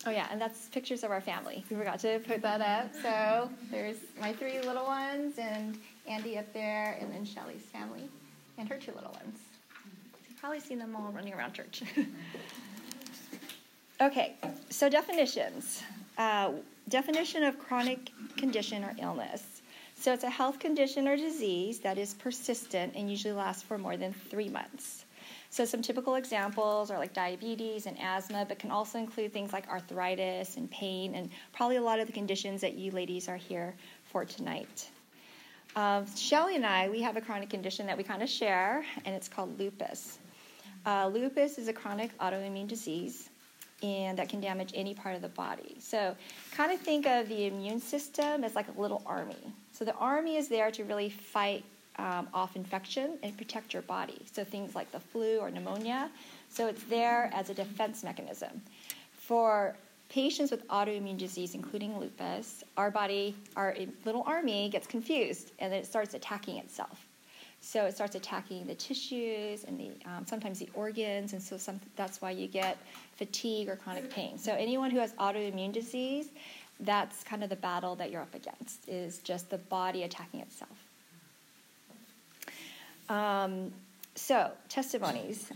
Oh, yeah, and that's pictures of our family. We forgot to put that up. So there's my 3 little ones, and Andy up there, and then Shelly's family, and her 2 little ones. You've probably seen them all running around church. Okay, so definitions. Definition of chronic condition or illness. So it's a health condition or disease that is persistent and usually lasts for more than 3 months. So some typical examples are like diabetes and asthma, but can also include things like arthritis and pain, and probably a lot of the conditions that you ladies are here for tonight. Shelly and I, we have a chronic condition that we kind of share, and it's called lupus. Lupus is a chronic autoimmune disease, and that can damage any part of the body. So kind of think of the immune system as like a little army. So the army is there to really fight off infection and protect your body. So things like the flu or pneumonia. So it's there as a defense mechanism. For patients with autoimmune disease, including lupus, our body, our little army gets confused, and then it starts attacking itself. So it starts attacking the tissues and sometimes the organs, and so that's why you get fatigue or chronic pain. So anyone who has autoimmune disease, that's kind of the battle that you're up against, is just the body attacking itself. So testimonies.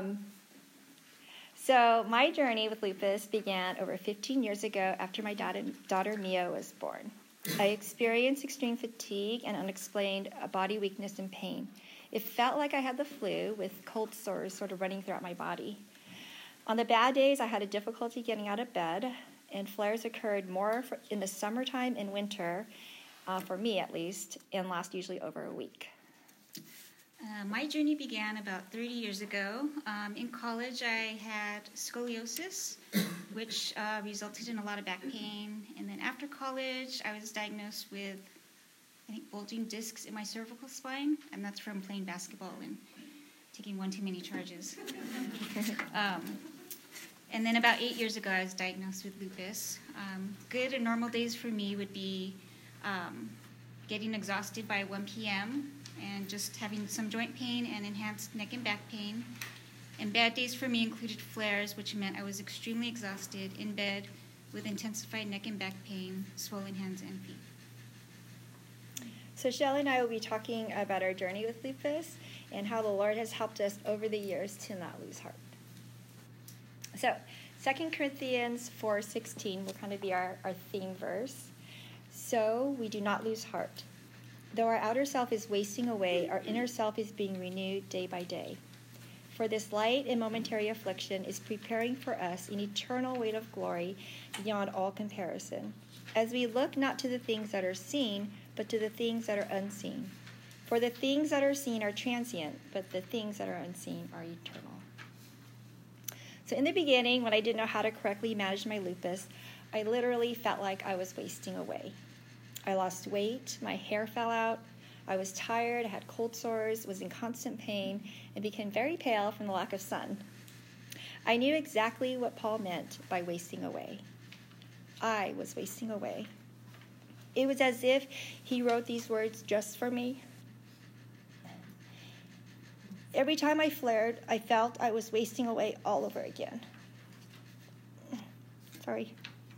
So my journey with lupus began over 15 years ago after my daughter Mia was born. I experienced extreme fatigue and unexplained body weakness and pain. It felt like I had the flu with cold sores sort of running throughout my body. On the bad days, I had a difficulty getting out of bed, and flares occurred more in the summertime and winter, for me at least, and last usually over a week. My journey began about 30 years ago. In college, I had scoliosis, which resulted in a lot of back pain. And then after college, I was diagnosed with, I think, bulging discs in my cervical spine. And that's from playing basketball and taking one too many charges. And then about 8 years ago, I was diagnosed with lupus. Good and normal days for me would be getting exhausted by 1 p.m., and just having some joint pain and enhanced neck and back pain. And bad days for me included flares, which meant I was extremely exhausted in bed with intensified neck and back pain, swollen hands and feet. So Shelly and I will be talking about our journey with lupus and how the Lord has helped us over the years to not lose heart. So 2 Corinthians 4:16 will kind of be our theme verse. So we do not lose heart. Though our outer self is wasting away, our inner self is being renewed day by day. For this light and momentary affliction is preparing for us an eternal weight of glory beyond all comparison, as we look not to the things that are seen, but to the things that are unseen. For the things that are seen are transient, but the things that are unseen are eternal. So in the beginning, when I didn't know how to correctly manage my lupus, I literally felt like I was wasting away. I lost weight, my hair fell out, I was tired, I had cold sores, was in constant pain, and became very pale from the lack of sun. I knew exactly what Paul meant by wasting away. I was wasting away. It was as if he wrote these words just for me. Every time I flared, I felt I was wasting away all over again. Sorry.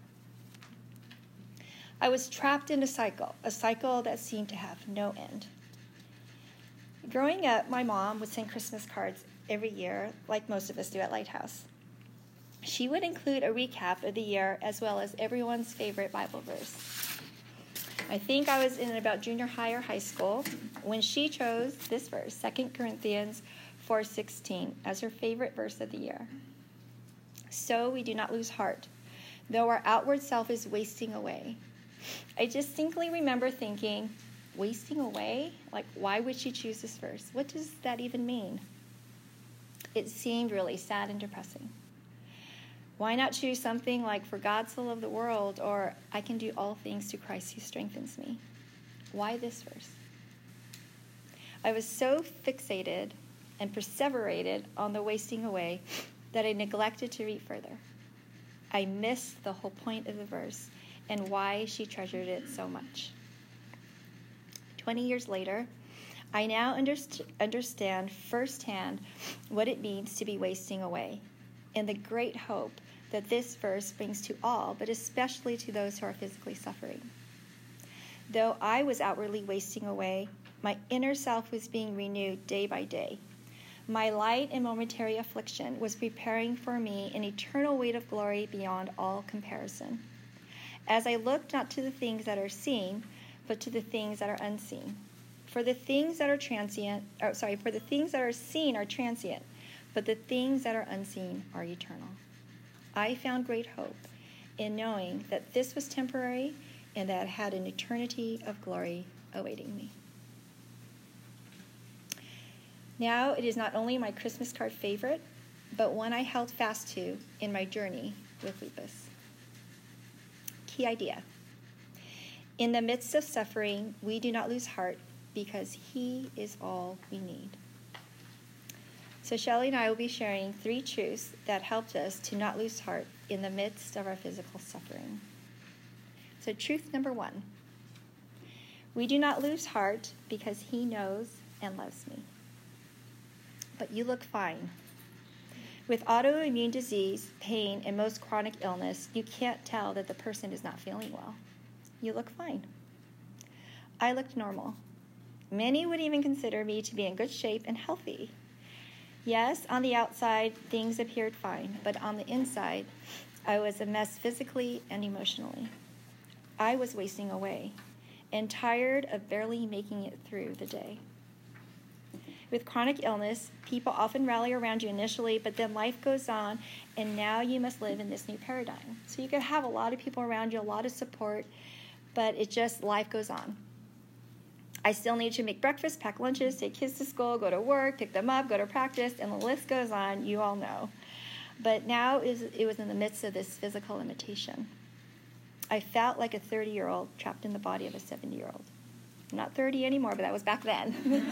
I was trapped in a cycle that seemed to have no end. Growing up, my mom would send Christmas cards every year, like most of us do at Lighthouse. She would include a recap of the year as well as everyone's favorite Bible verse. I think I was in about junior high or high school when she chose this verse, 2 Corinthians 4:16, as her favorite verse of the year. So we do not lose heart, though our outward self is wasting away. I distinctly remember thinking, wasting away? Like, why would she choose this verse? What does that even mean? It seemed really sad and depressing. Why not choose something like, for God so loved the world, or I can do all things through Christ who strengthens me? Why this verse? I was so fixated and perseverated on the wasting away that I neglected to read further. I missed the whole point of the verse and why she treasured it so much. 20 years later, I now understand firsthand what it means to be wasting away and the great hope that this verse brings to all, but especially to those who are physically suffering. Though I was outwardly wasting away, my inner self was being renewed day by day. My light and momentary affliction was preparing for me an eternal weight of glory beyond all comparison. As I looked not to the things that are seen, but to the things that are unseen. For the things that are seen are transient, but the things that are unseen are eternal. I found great hope in knowing that this was temporary and that it had an eternity of glory awaiting me. Now it is not only my Christmas card favorite, but one I held fast to in my journey with lupus. Key idea. In the midst of suffering, we do not lose heart because he is all we need. So Shelley and I will be sharing 3 truths that helped us to not lose heart in the midst of our physical suffering. So truth number 1. We do not lose heart because he knows and loves me. But you look fine. With autoimmune disease, pain, and most chronic illness, you can't tell that the person is not feeling well. You look fine. I looked normal. Many would even consider me to be in good shape and healthy. Yes, on the outside, things appeared fine, but on the inside, I was a mess physically and emotionally. I was wasting away and tired of barely making it through the day. With chronic illness, people often rally around you initially, but then life goes on, and now you must live in this new paradigm. So you could have a lot of people around you, a lot of support, but life goes on. I still need to make breakfast, pack lunches, take kids to school, go to work, pick them up, go to practice, and the list goes on, you all know. But now it was in the midst of this physical limitation. I felt like a 30-year-old trapped in the body of a 70-year-old. I'm not 30 anymore, but that was back then.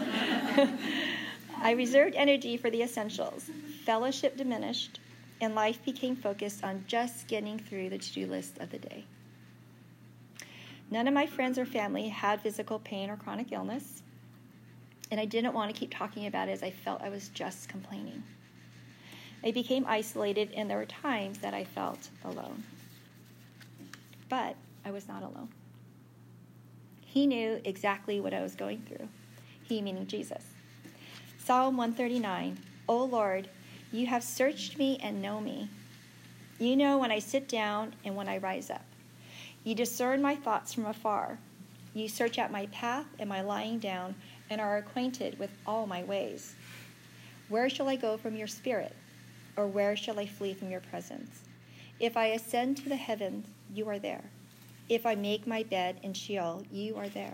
I reserved energy for the essentials. Fellowship diminished, and life became focused on just getting through the to-do list of the day. None of my friends or family had physical pain or chronic illness, and I didn't want to keep talking about it as I felt I was just complaining. I became isolated, and there were times that I felt alone. But I was not alone. He knew exactly what I was going through. He meaning Jesus. Psalm 139, O Lord, you have searched me and know me. You know when I sit down and when I rise up. You discern my thoughts from afar. You search out my path and my lying down and are acquainted with all my ways. Where shall I go from your spirit? Or where shall I flee from your presence? If I ascend to the heavens, you are there. If I make my bed in Sheol, you are there.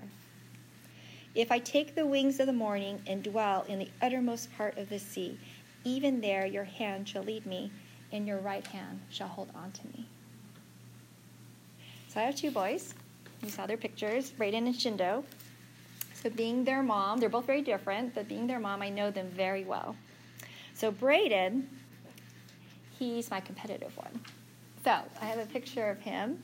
If I take the wings of the morning and dwell in the uttermost part of the sea, even there your hand shall lead me, and your right hand shall hold on to me. So I have 2 boys. You saw their pictures, Brayden and Shindo. So being their mom, they're both very different, but being their mom, I know them very well. So Brayden, he's my competitive one. So I have a picture of him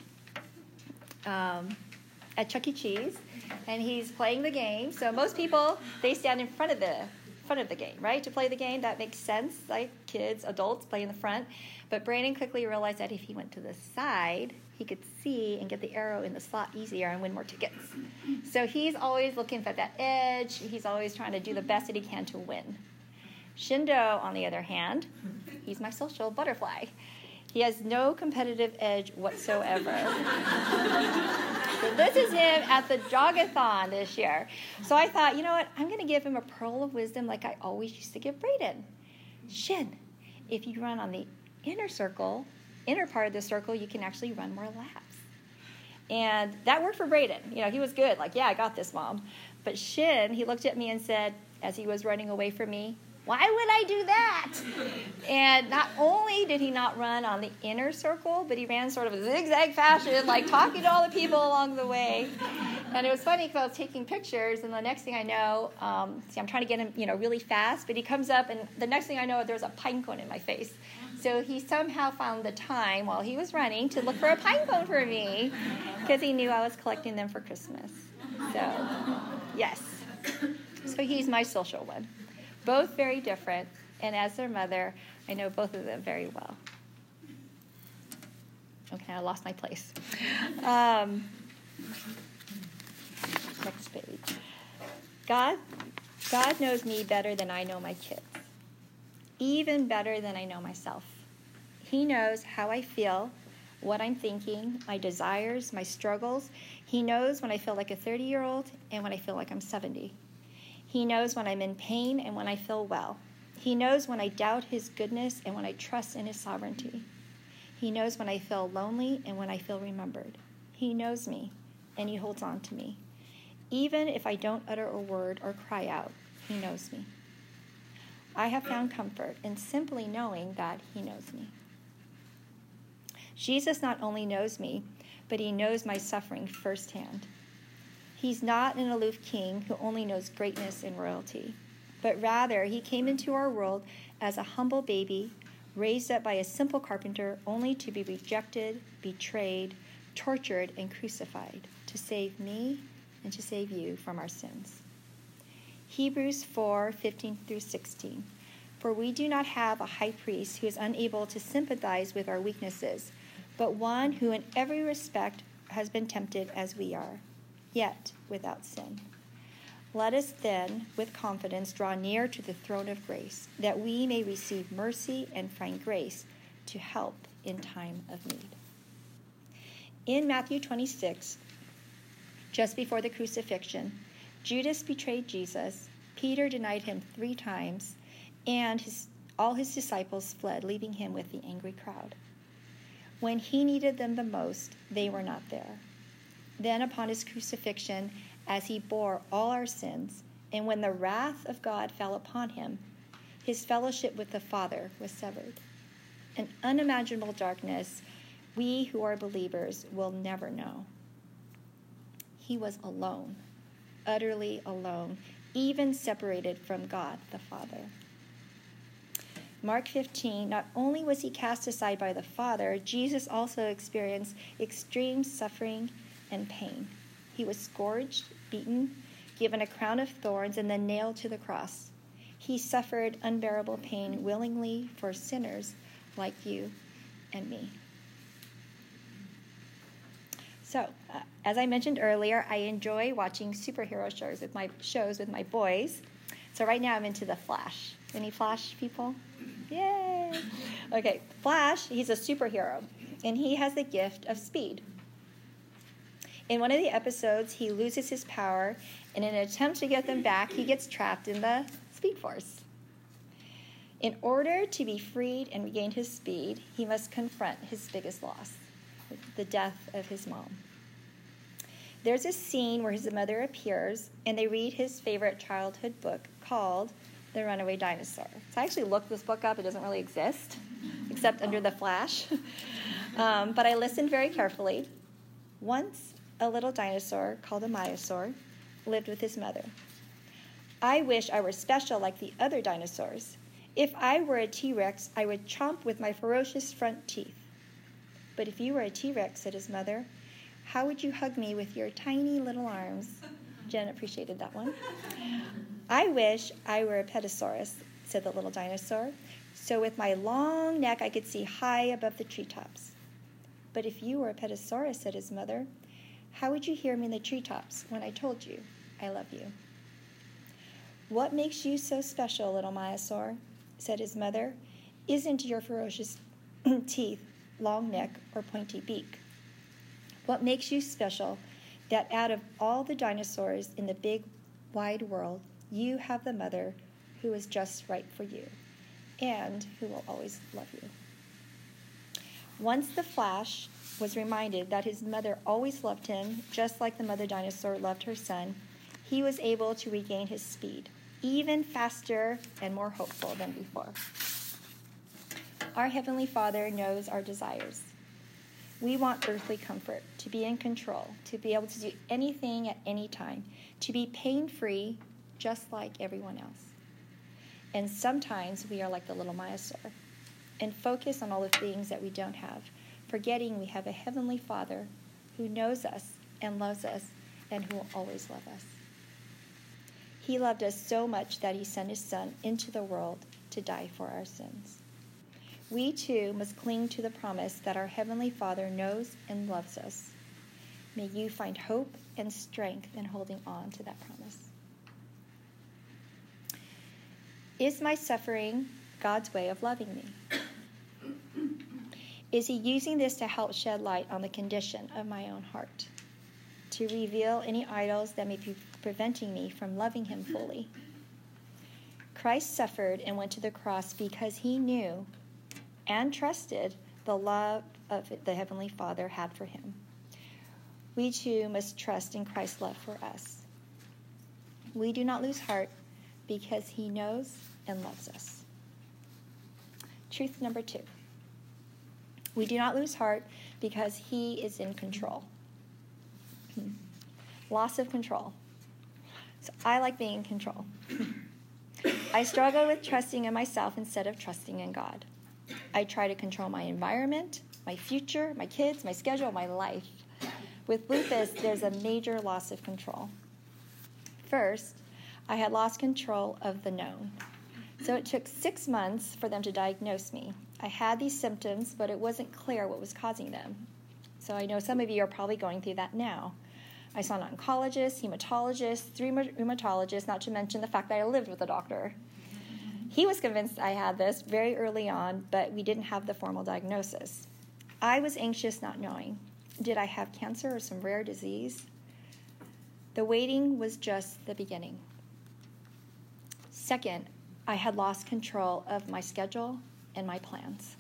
at Chuck E. Cheese, and he's playing the game. So most people, they stand in front of the game, right? To play the game, that makes sense. Like kids, adults play in the front. But Brayden quickly realized that if he went to the side, he could see and get the arrow in the slot easier and win more tickets. So he's always looking for that edge. He's always trying to do the best that he can to win. Shindo, on the other hand, he's my social butterfly. He has no competitive edge whatsoever. So this is him at the Jogathon this year. So I thought, you know what? I'm going to give him a pearl of wisdom like I always used to give Brayden. Shin, if you run on the inner part of the circle, you can actually run more laps. And that worked for Brayden. He was good. Like, yeah, I got this, Mom. But Shin, he looked at me and said, as he was running away from me, why would I do that? And not only did he not run on the inner circle, but he ran sort of a zigzag fashion, like talking to all the people along the way. And it was funny because I was taking pictures, and the next thing I know, I'm trying to get him, really fast, but he comes up, and the next thing I know, there's a pine cone in my face. So he somehow found the time while he was running to look for a pine cone for me because he knew I was collecting them for Christmas. So, yes. So he's my social one. Both very different, and as their mother, I know both of them very well. Okay, I lost my place. Next page. God knows me better than I know my kids, even better than I know myself. He knows how I feel, what I'm thinking, my desires, my struggles. He knows when I feel like a 30-year-old and when I feel like I'm 70. He knows when I'm in pain and when I feel well. He knows when I doubt his goodness and when I trust in his sovereignty. He knows when I feel lonely and when I feel remembered. He knows me, and he holds on to me. Even if I don't utter a word or cry out, he knows me. I have found comfort in simply knowing that he knows me. Jesus not only knows me, but he knows my suffering firsthand. He's not an aloof king who only knows greatness and royalty, but rather he came into our world as a humble baby, raised up by a simple carpenter, only to be rejected, betrayed, tortured, and crucified to save me and to save you from our sins. Hebrews 4:15 through 16. For we do not have a high priest who is unable to sympathize with our weaknesses, but one who in every respect has been tempted as we are, yet without sin. Let us then, with confidence, draw near to the throne of grace, that we may receive mercy and find grace to help in time of need. In Matthew 26, just before the crucifixion, Judas betrayed Jesus, Peter denied him 3 times, and all his disciples fled, leaving him with the angry crowd. When he needed them the most, they were not there. Then upon his crucifixion, as he bore all our sins, and when the wrath of God fell upon him, his fellowship with the Father was severed. An unimaginable darkness we who are believers will never know. He was alone, utterly alone, even separated from God the Father. Mark 15, not only was he cast aside by the Father, Jesus also experienced extreme suffering and pain. He was scourged, beaten, given a crown of thorns, and then nailed to the cross. He suffered unbearable pain willingly for sinners like you and me. So, as I mentioned earlier, I enjoy watching superhero shows with my boys. So right now I'm into The Flash. Any Flash people? Yay! Okay, Flash, he's a superhero, and he has the gift of speed. In one of the episodes, he loses his power, and in an attempt to get them back, he gets trapped in the Speed Force. In order to be freed and regain his speed, he must confront his biggest loss, the death of his mom. There's a scene where his mother appears, and they read his favorite childhood book called The Runaway Dinosaur. So I actually looked this book up. It doesn't really exist, except under The Flash. But I listened very carefully. Once, a little dinosaur called a Maiasaur lived with his mother. I wish I were special like the other dinosaurs. If I were a T-Rex, I would chomp with my ferocious front teeth. But if you were a T-Rex, said his mother, how would you hug me with your tiny little arms? Jen appreciated that one. I wish I were a Petasaurus, said the little dinosaur, so with my long neck I could see high above the treetops. But if you were a Petasaurus, said his mother, how would you hear me in the treetops when I told you I love you? What makes you so special, little Maiasaur, said his mother, isn't your ferocious teeth, long neck, or pointy beak. What makes you special that out of all the dinosaurs in the big, wide world, you have the mother who is just right for you and who will always love you. Once the Flash was reminded that his mother always loved him, just like the mother dinosaur loved her son, he was able to regain his speed, even faster and more hopeful than before. Our Heavenly Father knows our desires. We want earthly comfort, to be in control, to be able to do anything at any time, to be pain-free just like everyone else. And sometimes we are like the little Maiasaur and focus on all the things that we don't have, forgetting we have a Heavenly Father who knows us and loves us and who will always love us. He loved us so much that he sent his Son into the world to die for our sins. we too must cling to the promise that our Heavenly Father knows and loves us. May you find hope and strength in holding on to that promise. Is my suffering God's way of loving me? Is he using this to help shed light on the condition of my own heart? To reveal any idols that may be preventing me from loving him fully? Christ suffered and went to the cross because he knew and trusted the love of the Heavenly Father had for him. We too must trust in Christ's love for us. We do not lose heart because he knows and loves us. Truth number 2. We do not lose heart because he is in control. Loss of control. So I like being in control. I struggle with trusting in myself instead of trusting in God. I try to control my environment, my future, my kids, my schedule, my life. With lupus, there's a major loss of control. First, I had lost control of the known. So it took 6 months for them to diagnose me. I had these symptoms, but it wasn't clear what was causing them. So I know some of you are probably going through that now. I saw an oncologist, hematologist, 3 rheumatologists, not to mention the fact that I lived with a doctor. He was convinced I had this very early on, but we didn't have the formal diagnosis. I was anxious not knowing. Did I have cancer or some rare disease? The waiting was just the beginning. Second, I had lost control of my schedule and my plans.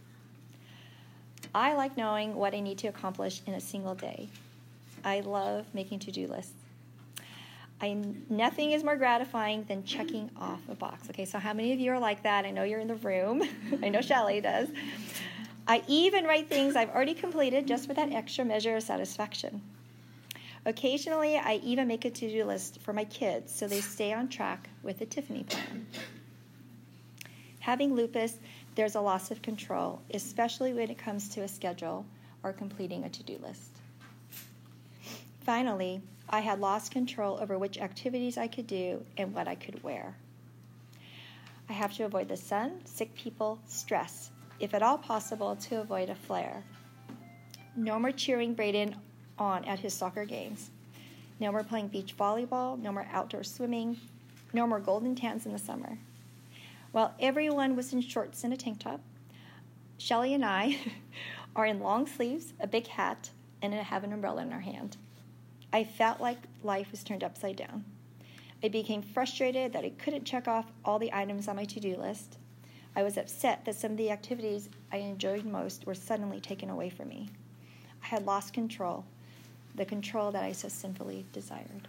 I like knowing what I need to accomplish in a single day. I love making to-do lists. Nothing is more gratifying than checking off a box. Okay, so how many of you are like that? I know you're in the room. I know Shelley does. I even write things I've already completed just for that extra measure of satisfaction. Occasionally, I even make a to-do list for my kids so they stay on track with the Tiffany plan. Having lupus, there's a loss of control, especially when it comes to a schedule or completing a to-do list. Finally, I had lost control over which activities I could do and what I could wear. I have to avoid the sun, sick people, stress, if at all possible, to avoid a flare. No more cheering Braden on at his soccer games. No more playing beach volleyball, no more outdoor swimming, no more golden tans in the summer. While everyone was in shorts and a tank top, Shelley and I are in long sleeves, a big hat, and have an umbrella in our hand. I felt like life was turned upside down. I became frustrated that I couldn't check off all the items on my to-do list. I was upset that some of the activities I enjoyed most were suddenly taken away from me. I had lost control, the control that I so sinfully desired.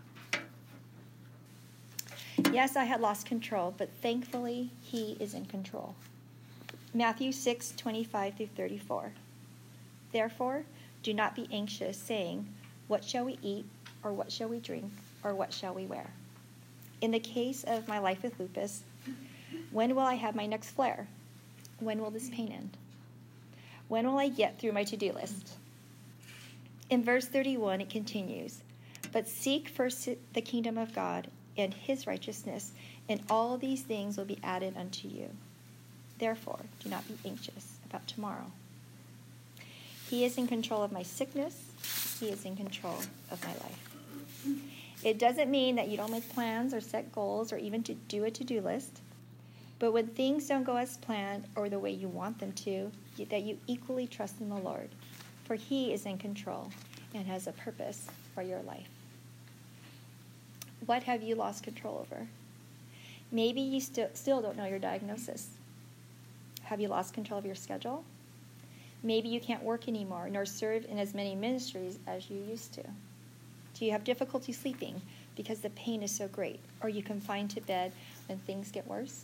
Yes, I had lost control, but thankfully, he is in control. Matthew 6:25-34. Therefore, do not be anxious, saying, what shall we eat, or what shall we drink, or what shall we wear? In the case of my life with lupus, when will I have my next flare? When will this pain end? When will I get through my to-do list? In verse 31, it continues, but seek first the kingdom of God and his righteousness, and all these things will be added unto you. Therefore, do not be anxious about tomorrow. He is in control of my sickness. He is in control of my life. It doesn't mean that you don't make plans or set goals or even to do a to-do list. But when things don't go as planned or the way you want them to, that you equally trust in the Lord. For he is in control and has a purpose for your life. What have you lost control over? Maybe you still don't know your diagnosis. Have you lost control of your schedule? Maybe you can't work anymore nor serve in as many ministries as you used to. Do you have difficulty sleeping because the pain is so great? Or are you confined to bed when things get worse?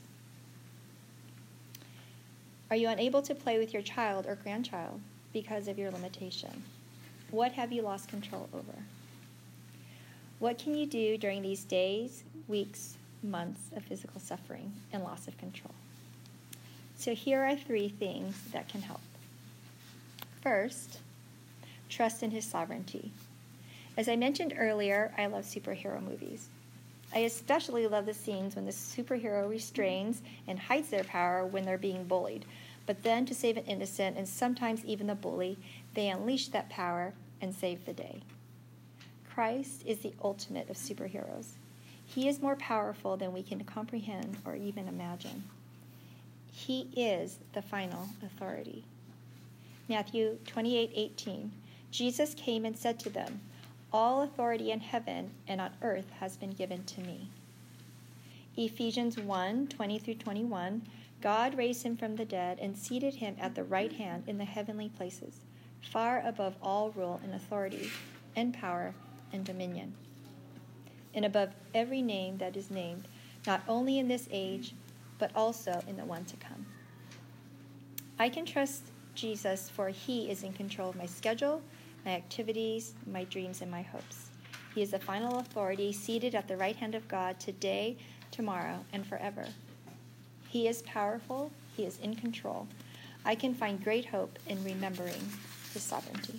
Are you unable to play with your child or grandchild because of your limitation? What have you lost control over? What can you do during these days, weeks, months of physical suffering and loss of control? So here are 3 things that can help. First, trust in his sovereignty. As I mentioned earlier, I love superhero movies. I especially love the scenes when the superhero restrains and hides their power when they're being bullied. but then to save an innocent and sometimes even the bully, they unleash that power and save the day. Christ is the ultimate of superheroes. He is more powerful than we can comprehend or even imagine. He is the final authority. Matthew 28:18, Jesus came and said to them, "All authority in heaven and on earth has been given to me." Ephesians 1:20-21, God raised him from the dead and seated him at the right hand in the heavenly places, far above all rule and authority and power and dominion, and above every name that is named, not only in this age, but also in the one to come. I can trust Jesus, for he is in control of my schedule, my activities, my dreams, and my hopes. He is the final authority, seated at the right hand of God today, tomorrow, and forever. He is powerful. He is in control. I can find great hope in remembering his sovereignty.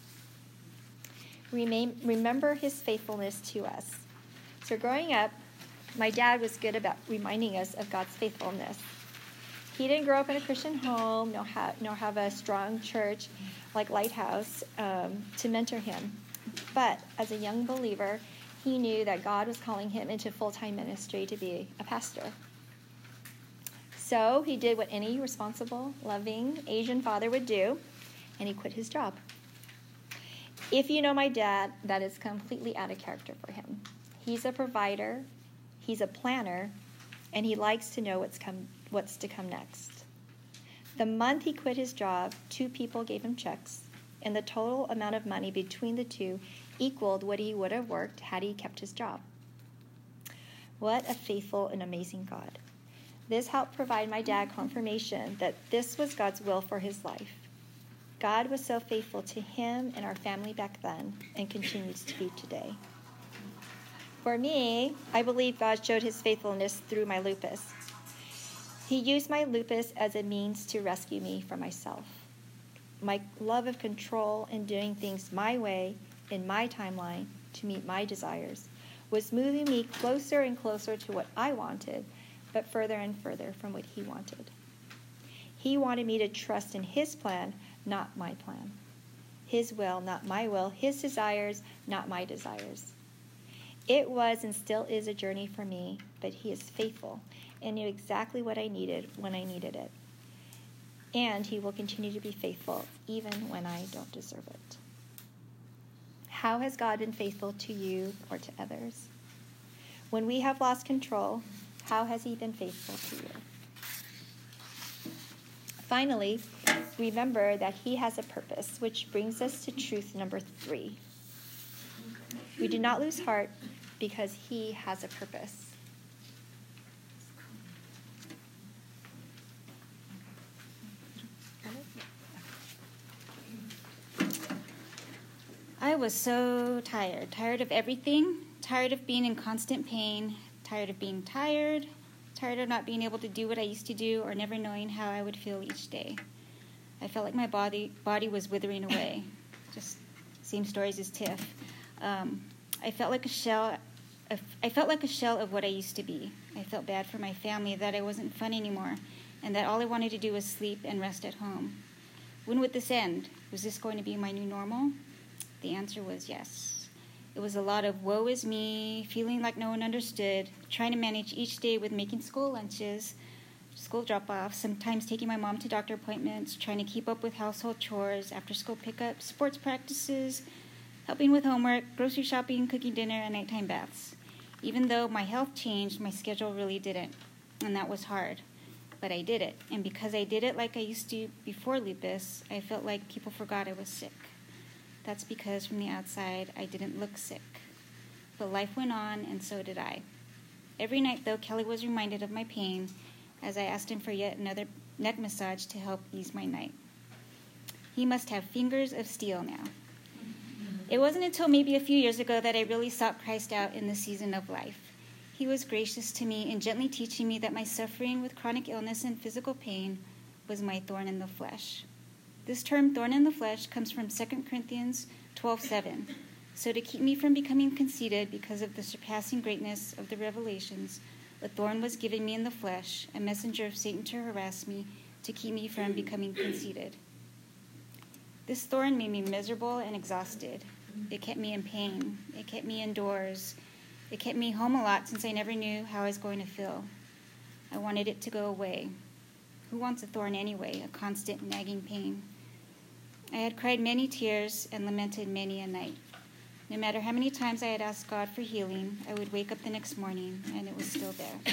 Remember his faithfulness to us. So growing up, my dad was good about reminding us of God's faithfulness. He didn't grow up in a Christian home, nor have a strong church like Lighthouse to mentor him. But as a young believer, he knew that God was calling him into full-time ministry to be a pastor. So he did what any responsible, loving Asian father would do, and he quit his job. If you know my dad, that is completely out of character for him. He's a provider, he's a planner, and he likes to know what's to come next. The month he quit his job, 2 people gave him checks, and the total amount of money between the 2 equaled what he would have worked had he kept his job. What a faithful and amazing God. This helped provide my dad confirmation that this was God's will for his life. God was so faithful to him and our family back then and continues to be today. For me, I believe God showed his faithfulness through my lupus. He used my lupus as a means to rescue me from myself. My love of control and doing things my way in my timeline to meet my desires was moving me closer and closer to what I wanted, but further and further from what he wanted. He wanted me to trust in his plan, not my plan. His will, not my will. His desires, not my desires. It was and still is a journey for me, but he is faithful and knew exactly what I needed when I needed it. And he will continue to be faithful even when I don't deserve it. How has God been faithful to you or to others? When we have lost control, how has he been faithful to you? Finally, remember that he has a purpose, which brings us to truth number 3. We do not lose heart because he has a purpose. I was so tired of everything, tired of being in constant pain, tired of being tired of not being able to do what I used to do or never knowing how I would feel each day. I felt like my body was withering away. Just same stories as Tiff. I felt like a shell of what I used to be. I felt bad for my family, that I wasn't fun anymore, and that all I wanted to do was sleep and rest at home. When would this end? Was this going to be my new normal? The answer was yes. It was a lot of woe is me, feeling like no one understood, trying to manage each day with making school lunches, school drop-offs, sometimes taking my mom to doctor appointments, trying to keep up with household chores, after-school pickups, sports practices, helping with homework, grocery shopping, cooking dinner, and nighttime baths. Even though my health changed, my schedule really didn't, and that was hard. But I did it, and because I did it like I used to before lupus, I felt like people forgot I was sick. That's because from the outside, I didn't look sick. But life went on, and so did I. Every night, though, Kelly was reminded of my pain as I asked him for yet another neck massage to help ease my night. He must have fingers of steel now. It wasn't until maybe a few years ago that I really sought Christ out in this season of life. He was gracious to me in gently teaching me that my suffering with chronic illness and physical pain was my thorn in the flesh. This term, thorn in the flesh, comes from 2 Corinthians 12:7. So to keep me from becoming conceited because of the surpassing greatness of the revelations, a thorn was given me in the flesh, a messenger of Satan to harass me, to keep me from becoming conceited. This thorn made me miserable and exhausted. It kept me in pain. It kept me indoors. It kept me home a lot since I never knew how I was going to feel. I wanted it to go away. Who wants a thorn anyway, a constant nagging pain? I had cried many tears and lamented many a night. No matter how many times I had asked God for healing, I would wake up the next morning and it was still there.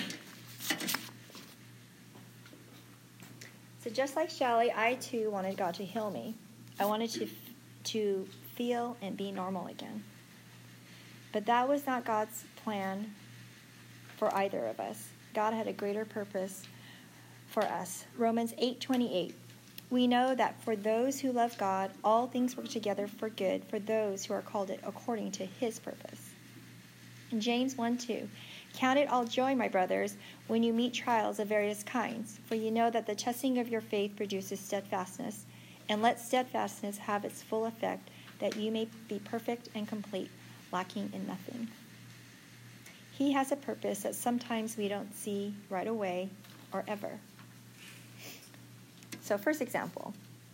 So just like Shelly, I too wanted God to heal me. I wanted to feel and be normal again. But that was not God's plan for either of us. God had a greater purpose for us. Romans 8:28. We know that for those who love God, all things work together for good for those who are called according to his purpose. In James 1:2. Count it all joy, my brothers, when you meet trials of various kinds, for you know that the testing of your faith produces steadfastness, and let steadfastness have its full effect, that you may be perfect and complete, lacking in nothing. He has a purpose that sometimes we don't see right away or ever. So first example,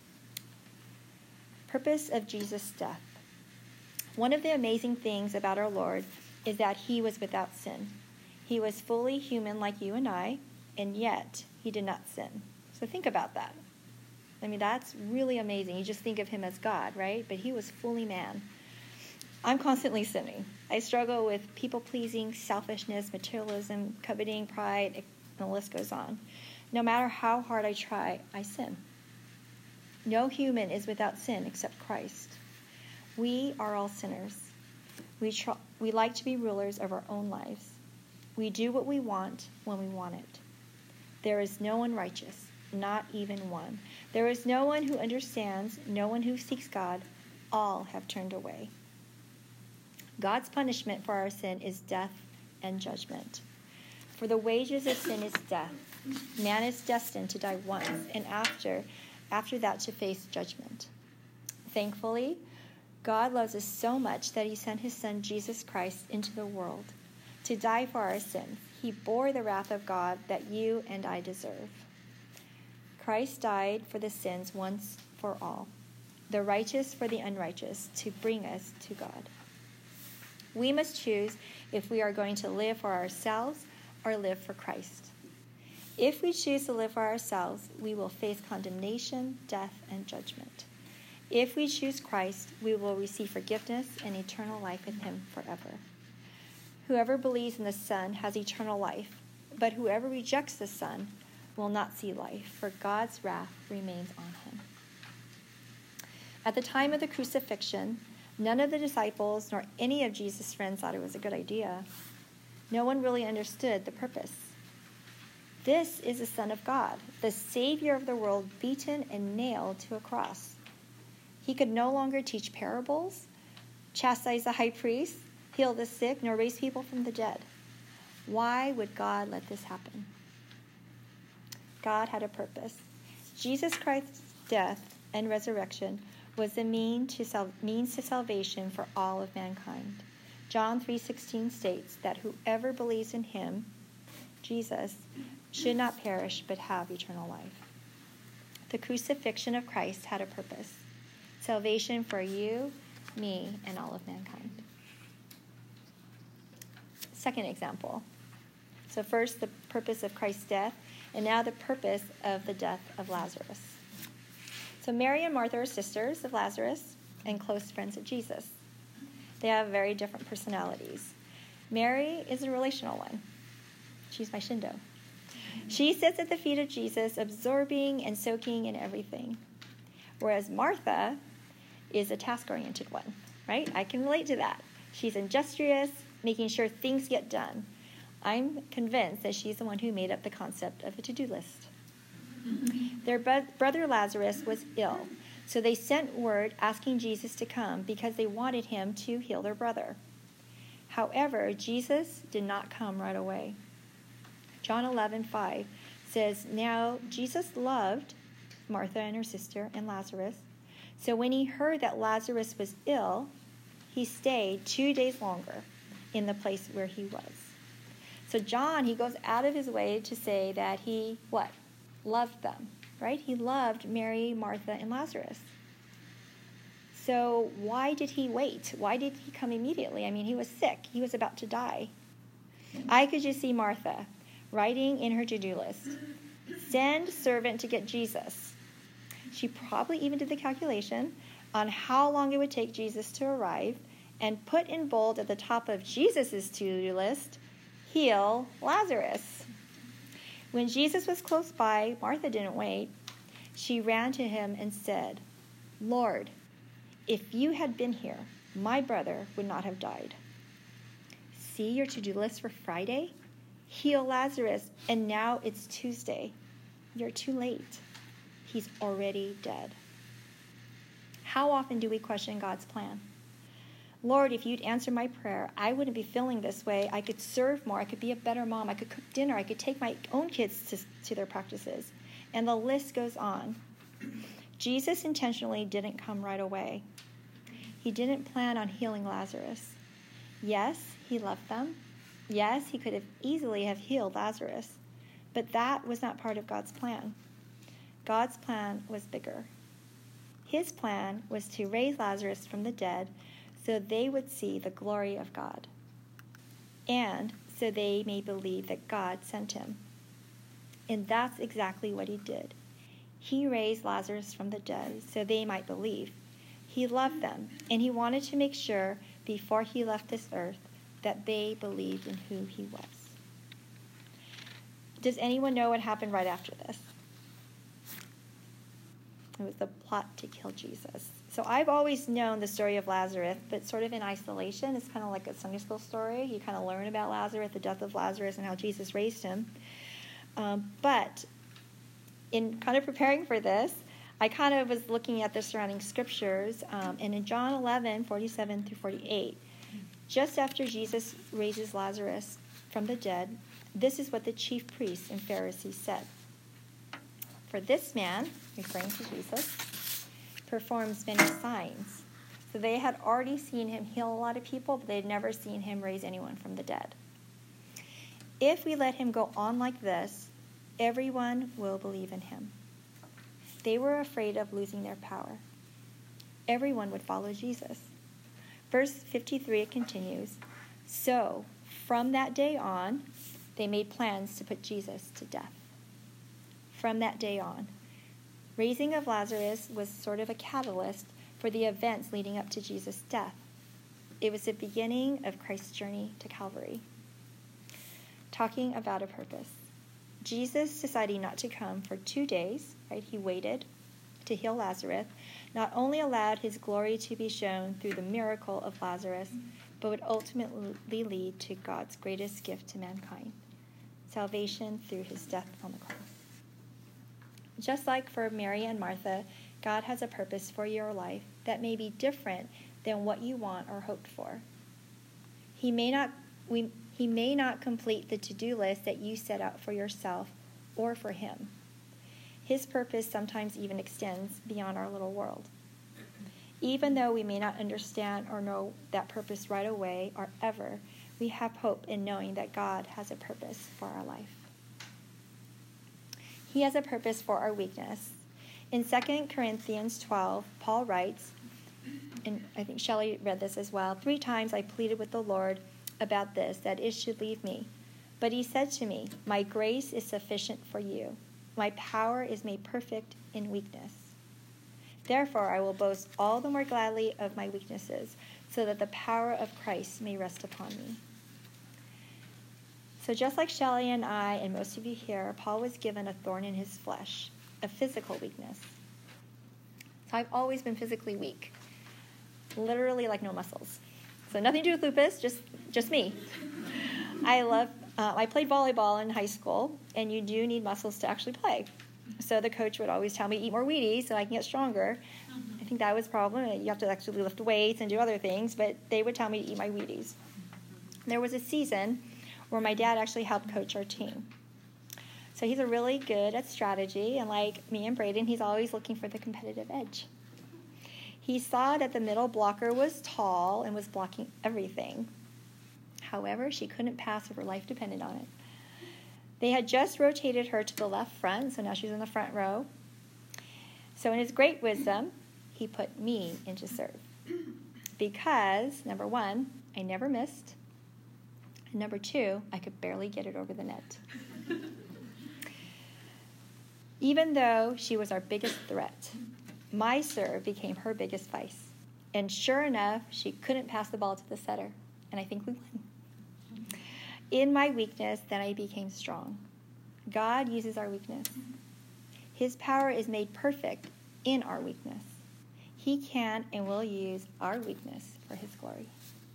purpose of Jesus' death. One of the amazing things about our Lord is that he was without sin. He was fully human like you and I, and yet he did not sin. So think about that. I mean, that's really amazing. You just think of him as God, right? But he was fully man. I'm constantly sinning. I struggle with people-pleasing, selfishness, materialism, coveting, pride, and the list goes on. No matter how hard I try, I sin. No human is without sin except Christ. We are all sinners. We like to be rulers of our own lives. We do what we want when we want it. There is no one righteous, not even one. There is no one who understands, no one who seeks God. All have turned away. God's punishment for our sin is death and judgment. For the wages of sin is death. Man is destined to die once, and after that to face judgment. Thankfully, God loves us so much that he sent his son Jesus Christ into the world to die for our sins. He bore the wrath of God that you and I deserve. Christ died for the sins once for all, the righteous for the unrighteous, to bring us to God. We must choose if we are going to live for ourselves or live for Christ. If we choose to live for ourselves, we will face condemnation, death, and judgment. If we choose Christ, we will receive forgiveness and eternal life with him forever. Whoever believes in the Son has eternal life, but whoever rejects the Son will not see life, for God's wrath remains on him. At the time of the crucifixion, none of the disciples nor any of Jesus' friends thought it was a good idea. No one really understood the purpose. This is the Son of God, the Savior of the world, beaten and nailed to a cross. He could no longer teach parables, chastise the high priest, heal the sick, nor raise people from the dead. Why would God let this happen? God had a purpose. Jesus Christ's death and resurrection was the means to salvation for all of mankind. John 3:16 states that whoever believes in him, Jesus, should not perish but have eternal life. The crucifixion of Christ had a purpose: salvation for you, me, and all of mankind. Second example. So first, the purpose of Christ's death, and now the purpose of the death of Lazarus. So Mary and Martha are sisters of Lazarus and close friends of Jesus. They have very different personalities. Mary is a relational one. She's my shindo. She sits at the feet of Jesus, absorbing and soaking in everything. Whereas Martha is a task-oriented one, right? I can relate to that. She's industrious, making sure things get done. I'm convinced that she's the one who made up the concept of a to-do list. Their brother Lazarus was ill, so they sent word asking Jesus to come because they wanted him to heal their brother. However, Jesus did not come right away. John 11:5 says, "Now Jesus loved Martha and her sister and Lazarus, so when he heard that Lazarus was ill, he stayed 2 days longer in the place where he was." So John, he goes out of his way to say that he, what? Loved them, right? He loved Mary, Martha, and Lazarus. So why did he wait? Why did he come immediately? I mean, he was sick. He was about to die. I could just see Martha writing in her to-do list, send servant to get Jesus. She probably even did the calculation on how long it would take Jesus to arrive and put in bold at the top of Jesus' to-do list, heal Lazarus. When Jesus was close by, Martha didn't wait. She ran to him and said, Lord, if you had been here, my brother would not have died. See your to-do list for Friday? Heal Lazarus, and now it's Tuesday. You're too late. He's already dead. How often do we question God's plan? Lord, if you'd answer my prayer, I wouldn't be feeling this way. I could serve more. I could be a better mom. I could cook dinner. I could take my own kids to their practices. And the list goes on. Jesus intentionally didn't come right away. He didn't plan on healing Lazarus. Yes, he loved them. Yes, he could have easily have healed Lazarus. But that was not part of God's plan. God's plan was bigger. His plan was to raise Lazarus from the dead so they would see the glory of God, and so they may believe that God sent him. And that's exactly what he did. He raised Lazarus from the dead so they might believe. He loved them, and he wanted to make sure before he left this earth that they believed in who he was. Does anyone know what happened right after this? It was the plot to kill Jesus. So I've always known the story of Lazarus, but sort of in isolation. It's kind of like a Sunday school story. You kind of learn about Lazarus, the death of Lazarus, and how Jesus raised him. But in kind of preparing for this, I kind of was looking at the surrounding scriptures, and in John 11:47 through 48, just after Jesus raises Lazarus from the dead, this is what the chief priests and Pharisees said. For this man, referring to Jesus, performs many signs. So they had already seen him heal a lot of people, but they had never seen him raise anyone from the dead. If we let him go on like this, everyone will believe in him. They were afraid of losing their power. Everyone would follow Jesus. Verse 53, it continues. So, from that day on, they made plans to put Jesus to death. From that day on. Raising of Lazarus was sort of a catalyst for the events leading up to Jesus' death. It was the beginning of Christ's journey to Calvary. Talking about a purpose. Jesus deciding not to come for 2 days, right? He waited to heal Lazarus, not only allowed his glory to be shown through the miracle of Lazarus, but would ultimately lead to God's greatest gift to mankind, salvation through his death on the cross. Just like for Mary and Martha, God has a purpose for your life that may be different than what you want or hoped for. He may not complete the to-do list that you set out for yourself or for him. His purpose sometimes even extends beyond our little world. Even though we may not understand or know that purpose right away or ever, we have hope in knowing that God has a purpose for our life. He has a purpose for our weakness. In 2 Corinthians 12, Paul writes, and I think Shelley read this as well, 3 times I pleaded with the Lord about this, that it should leave me. But he said to me, my grace is sufficient for you. My power is made perfect in weakness. Therefore, I will boast all the more gladly of my weaknesses, so that the power of Christ may rest upon me. So just like Shelley and I, and most of you here, Paul was given a thorn in his flesh, a physical weakness. So I've always been physically weak, literally like no muscles. So nothing to do with lupus, just me. I played volleyball in high school, and you do need muscles to actually play. So the coach would always tell me to eat more Wheaties so I can get stronger. I think that was a problem. You have to actually lift weights and do other things, but they would tell me to eat my Wheaties. There was a season where my dad actually helped coach our team. So he's really good at strategy, and like me and Braden, he's always looking for the competitive edge. He saw that the middle blocker was tall and was blocking everything. However, she couldn't pass if her life depended on it. They had just rotated her to the left front, so now she's in the front row. So in his great wisdom, he put me into serve. Because, number one, I never missed. And number two, I could barely get it over the net. Even though she was our biggest threat, my serve became her biggest vice. And sure enough, she couldn't pass the ball to the setter. And I think we won. In my weakness, then I became strong. God uses our weakness. His power is made perfect in our weakness. He can and will use our weakness for his glory.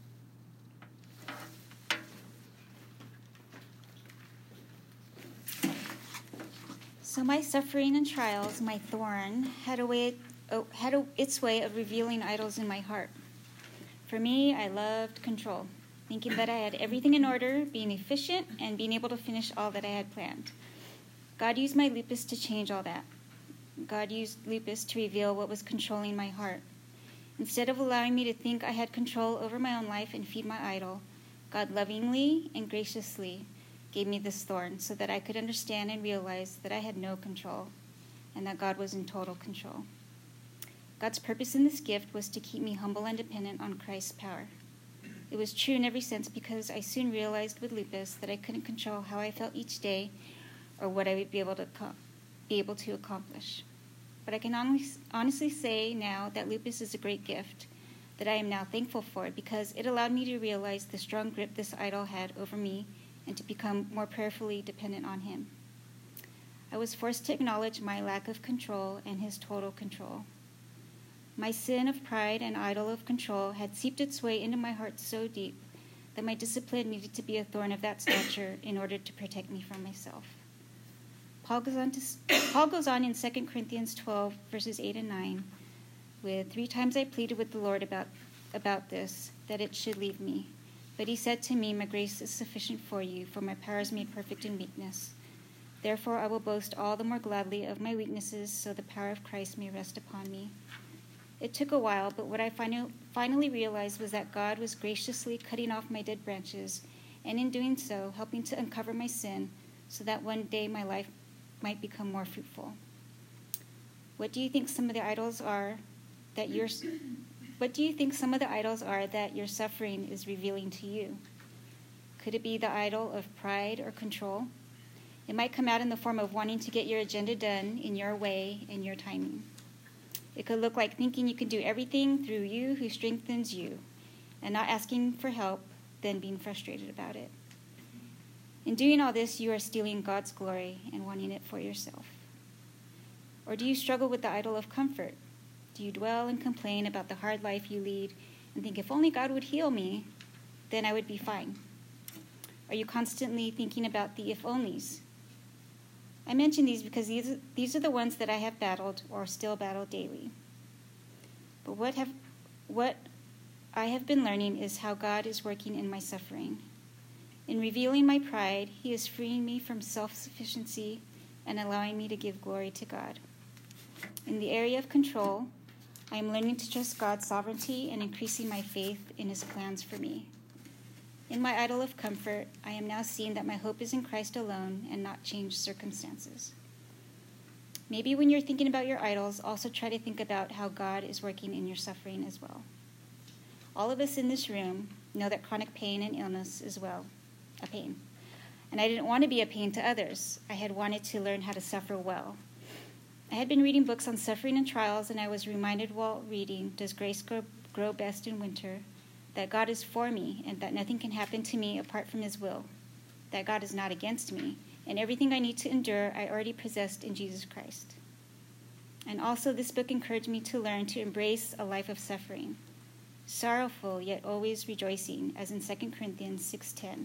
So my suffering and trials, my thorn, had its way of revealing idols in my heart. For me, I loved control, thinking that I had everything in order, being efficient, and being able to finish all that I had planned. God used my lupus to change all that. God used lupus to reveal what was controlling my heart. Instead of allowing me to think I had control over my own life and feed my idol, God lovingly and graciously gave me this thorn so that I could understand and realize that I had no control and that God was in total control. God's purpose in this gift was to keep me humble and dependent on Christ's power. It was true in every sense because I soon realized with lupus that I couldn't control how I felt each day or what I would be able to accomplish. But I can honestly say now that lupus is a great gift that I am now thankful for because it allowed me to realize the strong grip this idol had over me and to become more prayerfully dependent on him. I was forced to acknowledge my lack of control and his total control. My sin of pride and idol of control had seeped its way into my heart so deep that my discipline needed to be a thorn of that stature in order to protect me from myself. Paul goes on in 2 Corinthians 12, verses 8 and 9, with 3 times I pleaded with the Lord about this, that it should leave me. But he said to me, my grace is sufficient for you, for my power is made perfect in weakness. Therefore I will boast all the more gladly of my weaknesses, so the power of Christ may rest upon me. It took a while, but what I finally realized was that God was graciously cutting off my dead branches, and in doing so, helping to uncover my sin, so that one day my life might become more fruitful. What do you think some of the idols are that your suffering is revealing to you? Could it be the idol of pride or control? It might come out in the form of wanting to get your agenda done in your way and your timing. It could look like thinking you can do everything through you who strengthens you, and not asking for help, then being frustrated about it. In doing all this, you are stealing God's glory and wanting it for yourself. Or do you struggle with the idol of comfort? Do you dwell and complain about the hard life you lead and think, if only God would heal me, then I would be fine? Are you constantly thinking about the if-onlys? I mention these because these are the ones that I have battled or still battle daily. But what I have been learning is how God is working in my suffering. In revealing my pride, he is freeing me from self-sufficiency and allowing me to give glory to God. In the area of control, I am learning to trust God's sovereignty and increasing my faith in his plans for me. In my idol of comfort, I am now seeing that my hope is in Christ alone and not changed circumstances. Maybe when you're thinking about your idols, also try to think about how God is working in your suffering as well. All of us in this room know that chronic pain and illness is a pain. And I didn't want to be a pain to others. I had wanted to learn how to suffer well. I had been reading books on suffering and trials, and I was reminded while reading, Does Grace Grow Best in Winter?, that God is for me and that nothing can happen to me apart from his will, that God is not against me, and everything I need to endure I already possessed in Jesus Christ. And also this book encouraged me to learn to embrace a life of suffering, sorrowful yet always rejoicing, as in 2 Corinthians 6:10.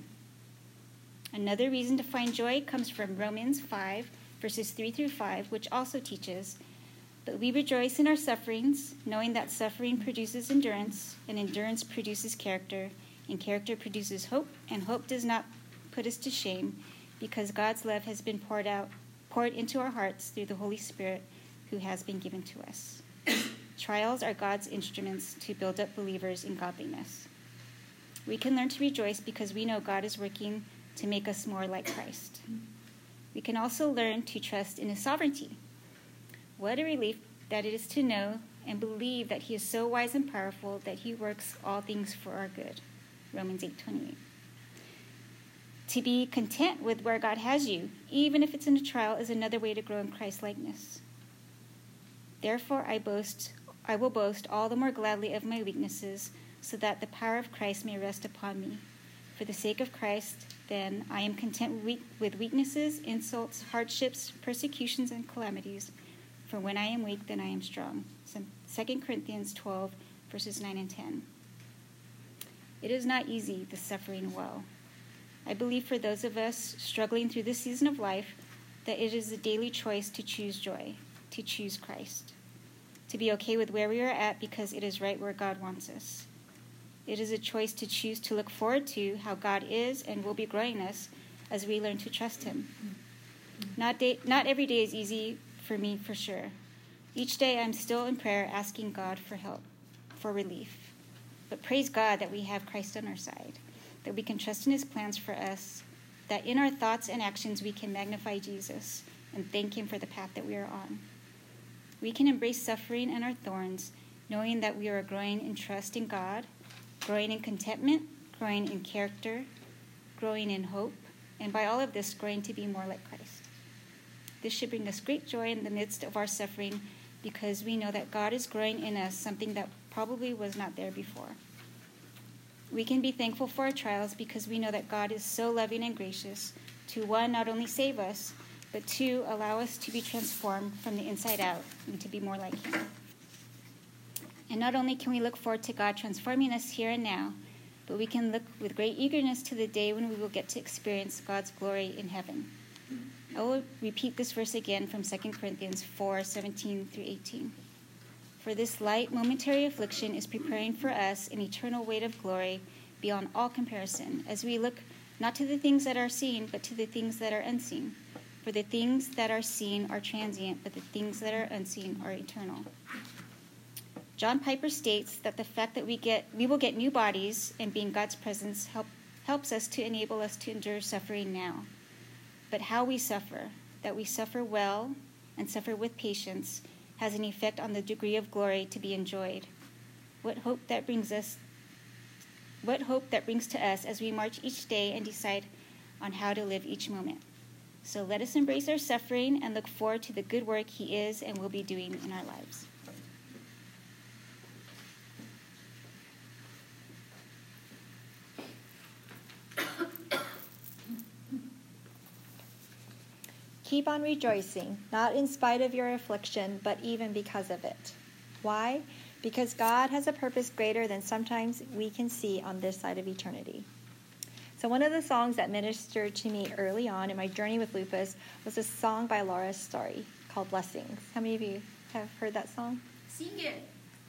Another reason to find joy comes from Romans 5, verses 3 through 5, which also teaches, but we rejoice in our sufferings, knowing that suffering produces endurance, and endurance produces character, and character produces hope, and hope does not put us to shame, because God's love has been poured into our hearts through the Holy Spirit who has been given to us. Trials are God's instruments to build up believers in godliness. We can learn to rejoice because we know God is working to make us more like Christ. We can also learn to trust in his sovereignty. What a relief that it is to know and believe that he is so wise and powerful that he works all things for our good. Romans 8:28. To be content with where God has you, even if it's in a trial, is another way to grow in Christ-likeness. Therefore, I will boast all the more gladly of my weaknesses, so that the power of Christ may rest upon me. For the sake of Christ, then, I am content with weaknesses, insults, hardships, persecutions, and calamities. For when I am weak, then I am strong. 2 Corinthians 12, verses 9 and 10. It is not easy, the suffering well. I believe for those of us struggling through this season of life, that it is a daily choice to choose joy, to choose Christ, to be okay with where we are at because it is right where God wants us. It is a choice to choose to look forward to how God is and will be growing us as we learn to trust him. Not every day is easy for me, for sure. Each day I'm still in prayer asking God for help, for relief. But praise God that we have Christ on our side, that we can trust in his plans for us, that in our thoughts and actions we can magnify Jesus and thank him for the path that we are on. We can embrace suffering and our thorns, knowing that we are growing in trust in God, growing in contentment, growing in character, growing in hope, and by all of this, growing to be more like Christ. This should bring us great joy in the midst of our suffering because we know that God is growing in us something that probably was not there before. We can be thankful for our trials because we know that God is so loving and gracious to, one, not only save us, but two, allow us to be transformed from the inside out and to be more like him. And not only can we look forward to God transforming us here and now, but we can look with great eagerness to the day when we will get to experience God's glory in heaven. I will repeat this verse again from 2 Corinthians 4:17 through 18. For this light momentary affliction is preparing for us an eternal weight of glory beyond all comparison, as we look not to the things that are seen, but to the things that are unseen. For the things that are seen are transient, but the things that are unseen are eternal. John Piper states that the fact that we will get new bodies and be in God's presence helps us to enable us to endure suffering now. But how we suffer, that we suffer well and suffer with patience, has an effect on the degree of glory to be enjoyed. What hope that brings to us as we march each day and decide on how to live each moment. So let us embrace our suffering and look forward to the good work he is and will be doing in our lives. Keep on rejoicing, not in spite of your affliction, but even because of it. Why? Because God has a purpose greater than sometimes we can see on this side of eternity. So one of the songs that ministered to me early on in my journey with lupus was a song by Laura Story called Blessings. How many of you have heard that song? Sing it.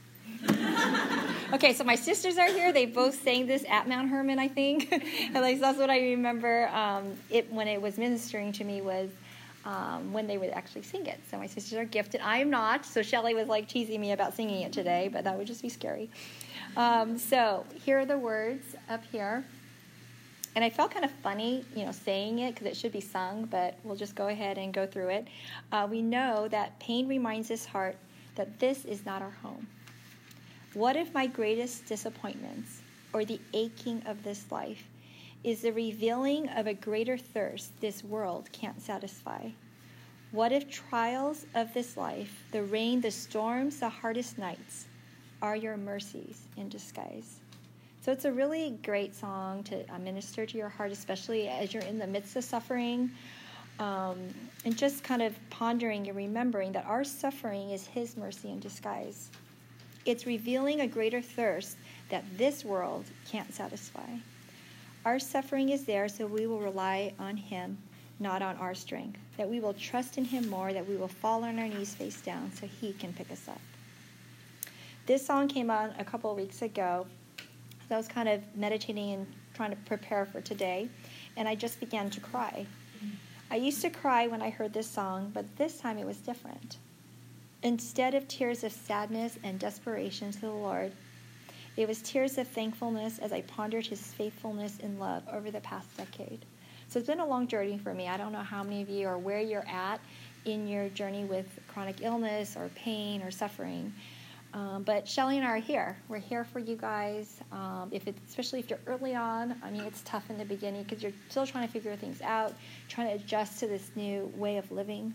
Okay, so my sisters are here. They both sang this at Mount Hermon, I think. At least that's what I remember. When it was ministering to me was when they would actually sing it. So my sisters are gifted. I am not. So Shelley was like teasing me about singing it today, but that would just be scary. So here are the words up here. And I felt kind of funny, saying it because it should be sung, but we'll just go ahead and go through it. We know that pain reminds his heart that this is not our home. What if my greatest disappointments or the aching of this life is the revealing of a greater thirst this world can't satisfy? What if trials of this life, the rain, the storms, the hardest nights, are your mercies in disguise? So it's a really great song to minister to your heart, especially as you're in the midst of suffering, and just kind of pondering and remembering that our suffering is his mercy in disguise. It's revealing a greater thirst that this world can't satisfy. Our suffering is there so we will rely on him, not on our strength, that we will trust in him more, that we will fall on our knees face down so he can pick us up. This song came on a couple of weeks ago. I was kind of meditating and trying to prepare for today, and I just began to cry. I used to cry when I heard this song, but this time it was different. Instead of tears of sadness and desperation to the Lord, it was tears of thankfulness as I pondered his faithfulness and love over the past decade. So it's been a long journey for me. I don't know how many of you or where you're at in your journey with chronic illness or pain or suffering. But Shelly and I are here. We're here for you guys. Especially if you're early on. I mean, it's tough in the beginning because you're still trying to figure things out, trying to adjust to this new way of living.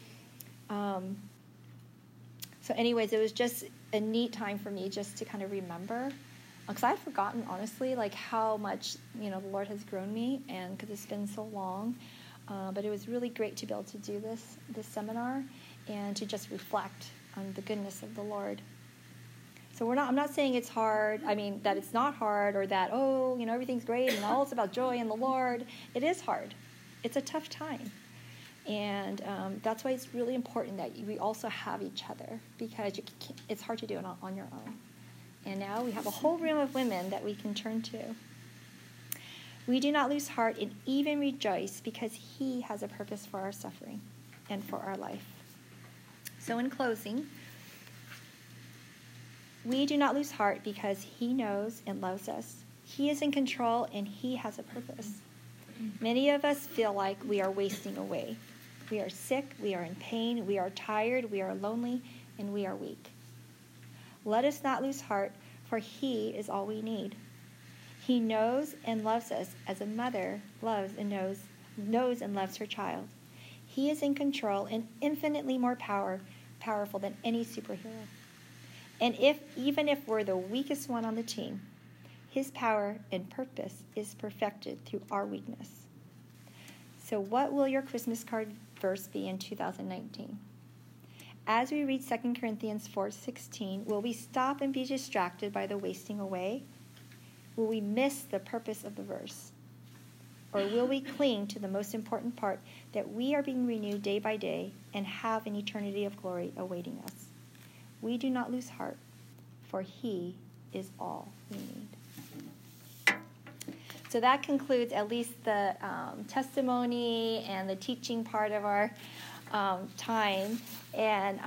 So anyways, it was just a neat time for me just to kind of remember, because I've forgotten, honestly, like how much, the Lord has grown me, and because it's been so long. But it was really great to be able to do this seminar and to just reflect on the goodness of the Lord. So I'm not saying it's hard. I mean, that it's not hard, or that, everything's great and all it's about joy in the Lord. It is hard. It's a tough time. And that's why it's really important that we also have each other, because it's hard to do it on your own. And now we have a whole room of women that we can turn to. We do not lose heart and even rejoice, because he has a purpose for our suffering and for our life. So in closing, we do not lose heart because he knows and loves us. He is in control and he has a purpose. Many of us feel like we are wasting away. We are sick, we are in pain, we are tired, we are lonely, and we are weak. Let us not lose heart, for he is all we need. He knows and loves us as a mother loves and knows and loves her child. He is in control and infinitely more powerful than any superhero. And even if we're the weakest one on the team, his power and purpose is perfected through our weakness. So what will your Christmas card verse be in 2019? As we read 2 Corinthians 4:16, will we stop and be distracted by the wasting away? Will we miss the purpose of the verse? Or will we cling to the most important part, that we are being renewed day by day and have an eternity of glory awaiting us? We do not lose heart, for he is all we need. So that concludes at least the testimony and the teaching part of our time. And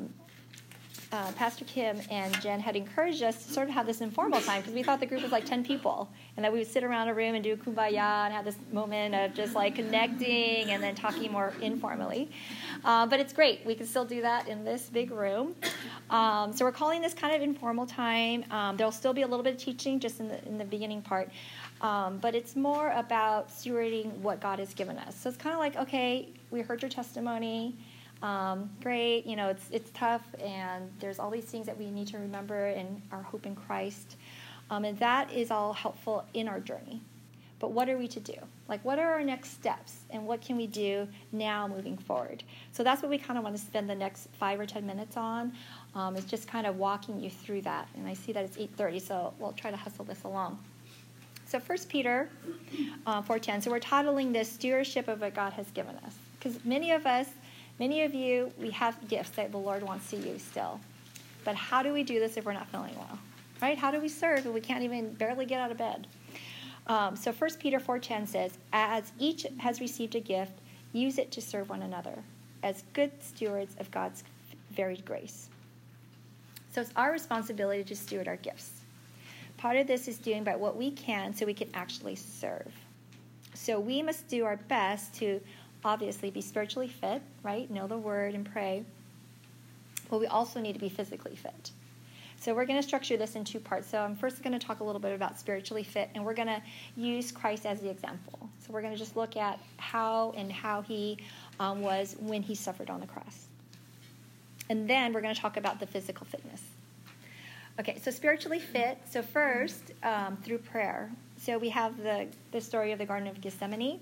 Pastor Kim and Jen had encouraged us to sort of have this informal time, because we thought the group was like 10 people, and that we would sit around a room and do kumbaya and have this moment of just like connecting and then talking more informally. But it's great. We can still do that in this big room. So we're calling this kind of informal time. There'll still be a little bit of teaching just in the beginning part. But it's more about stewarding what God has given us. So it's kind of like, okay, we heard your testimony. Great, it's tough, and there's all these things that we need to remember in our hope in Christ. And that is all helpful in our journey. But what are we to do? Like, what are our next steps, and what can we do now moving forward? So that's what we kind of want to spend the next 5 or 10 minutes on, is just kind of walking you through that. And I see that it's 8:30, so we'll try to hustle this along. So 1 Peter 4:10. So we're titling this Stewardship of what God has given us. Because many of you, we have gifts that the Lord wants to use still. But how do we do this if we're not feeling well? Right? How do we serve if we can't even barely get out of bed? So 1 Peter 4:10 says, as each has received a gift, use it to serve one another as good stewards of God's varied grace. So it's our responsibility to steward our gifts. Part of this is doing by what we can so we can actually serve. So we must do our best to obviously be spiritually fit, right? Know the word and pray. But we also need to be physically fit. So we're going to structure this in 2 parts. So I'm first going to talk a little bit about spiritually fit, and we're going to use Christ as the example. So we're going to just look at how he was when he suffered on the cross. And then we're going to talk about the physical fitness. Okay, so spiritually fit. So first, through prayer. So we have the story of the Garden of Gethsemane.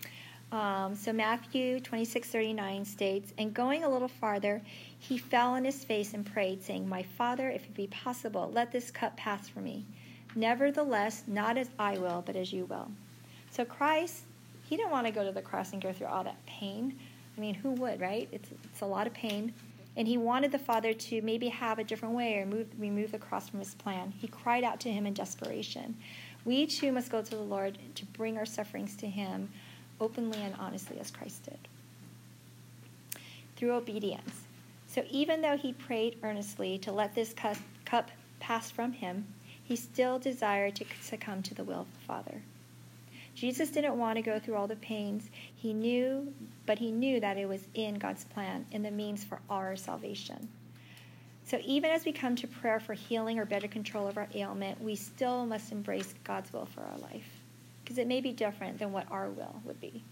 So Matthew 26:39 states, and going a little farther, he fell on his face and prayed, saying, my Father, if it be possible, let this cup pass from me. Nevertheless, not as I will, but as you will. So Christ, he didn't want to go to the cross and go through all that pain. I mean, who would, right? It's a lot of pain. And he wanted the Father to maybe have a different way or remove the cross from his plan. He cried out to him in desperation. We too must go to the Lord to bring our sufferings to him openly and honestly as Christ did. Through obedience. So even though he prayed earnestly to let this cup pass from him, he still desired to succumb to the will of the Father. Jesus didn't want to go through all the pains. He knew that it was in God's plan and the means for our salvation. So even as we come to prayer for healing or better control of our ailment, we still must embrace God's will for our life, because it may be different than what our will would be.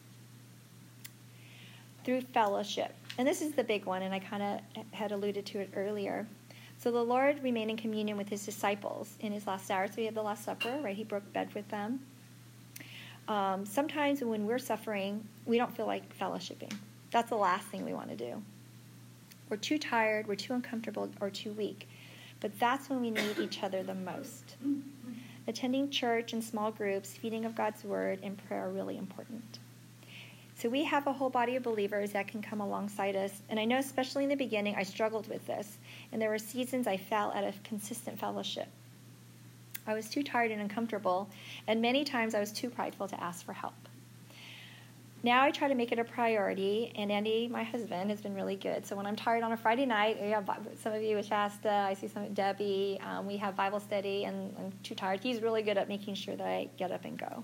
Through fellowship. And this is the big one, and I kind of had alluded to it earlier. So the Lord remained in communion with his disciples in his last hour. So we have the Last Supper, right? He broke bread with them. Sometimes when we're suffering, we don't feel like fellowshipping. That's the last thing we want to do. We're too tired, we're too uncomfortable, or too weak. But that's when we need each other the most. Attending church and small groups, feeding of God's word, and prayer are really important. So we have a whole body of believers that can come alongside us. And I know especially in the beginning, I struggled with this. And there were seasons I fell out of consistent fellowship. I was too tired and uncomfortable. And many times I was too prideful to ask for help. Now I try to make it a priority. And Andy, my husband, has been really good. So when I'm tired on a Friday night, we have some of you with Shasta, I see some with Debbie. We have Bible study, and I'm too tired. He's really good at making sure that I get up and go.